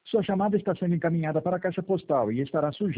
Sua chamada está sendo encaminhada para a caixa postal e estará sujeita